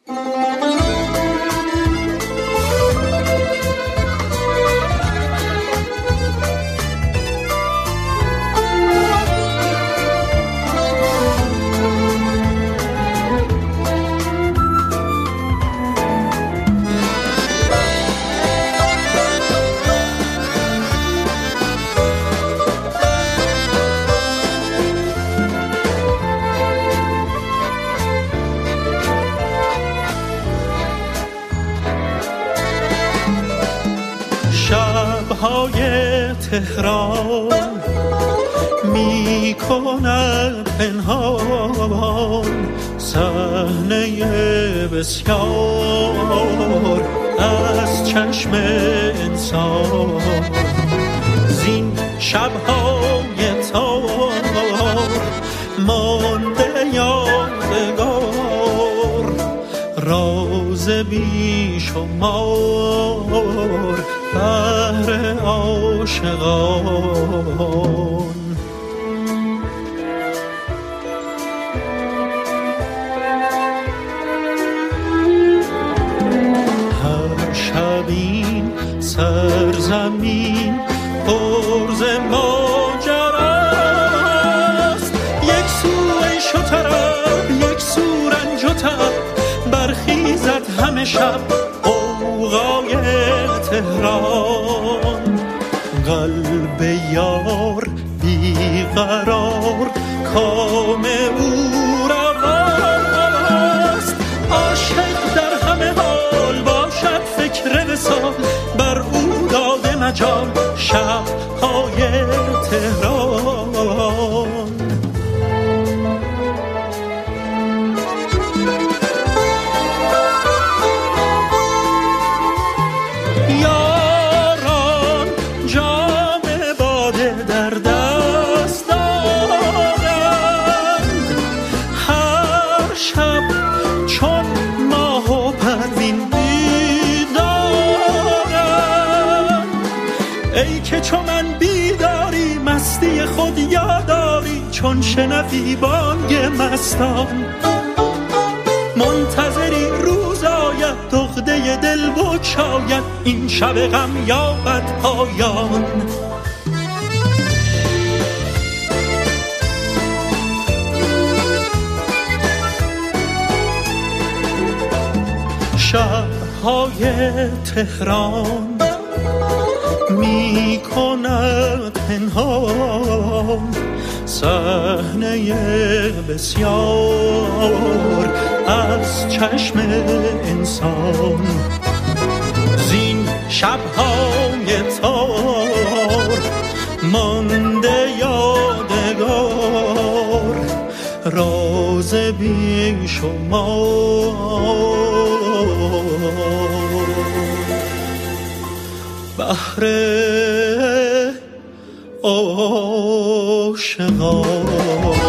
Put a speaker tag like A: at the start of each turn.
A: شب‌های تهران می کند پنهان صحنه بسیار از چشم انسان. زین شب‌های تار مانده یادگار راز بیشمار بهر عاشقان. هر شب این سرزمین پر ز ماجراست، یک سو عیش و طرب یک سو رنج و تب، برخیزد همه شب غوغای تهران. قلب یار بیقرار کام او رواست، عاشق در همه حال باشد فکر وصال، بر او داده مجال شب‌های تهران. چو من بیداری مستی خود یاداری، چون شنوی بانگ مستان منتظری روز آید عقده دل بگشاید، این شب غم یابد پایان. شب‌های تهران می کند پنهان صحنه بسیار از چشم انسان. زین شب‌های تار مانده یادگار راز بیشمار بهر عاشقان.